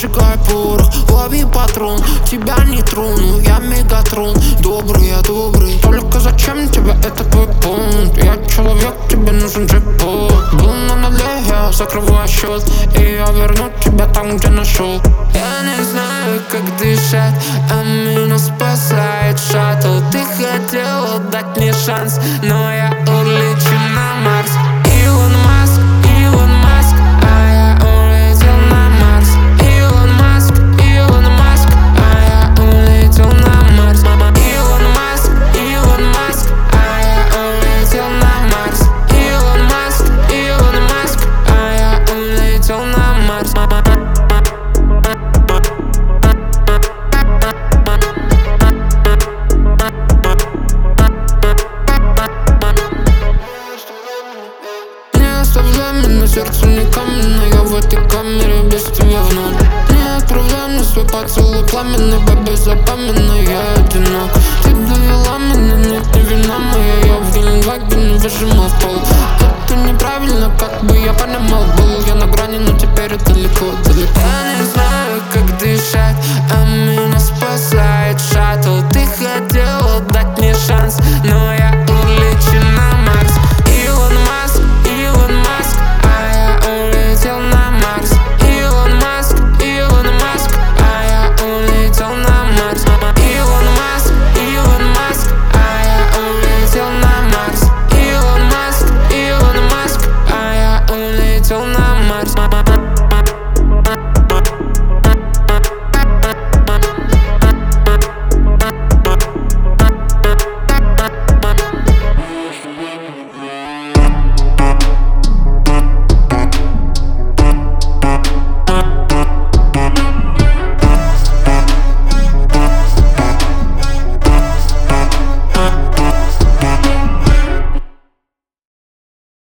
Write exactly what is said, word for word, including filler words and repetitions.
Поджигай порох, лови патрон. Тебя не трону, я Мегатрон. Добрый, я добрый, только зачем тебе это твой пункт? Я человек, тебе нужен джекпот. Был на нуле, я закрываю счет, и я верну тебя там, где нашел. Я не знаю, как дышать, а меня спасает шаттл. Ты хотела дать мне шанс, но я улечу на Марс. Илон Маск, Илон Маск, а я улетел на Марс. Илон Маск, Илон Маск, а я улетел на Марс. Илон Маск, Илон Маск, а я улетел на Марс. Илон Маск, Илон Маск, а я улетел на Марс. Оставляй меня, сердце не каменное, я в этой камере без тебя вновь. Не отправляй мне свой поцелуй пламенный, бэби, запоминай, я одинок. Ты довела меня, нет, не вина моя, я в Геленвагене выжимал в пол. Это неправильно, как бы я понимал, был я на грани, но теперь далеко, далеко. Я не знаю, как дышать,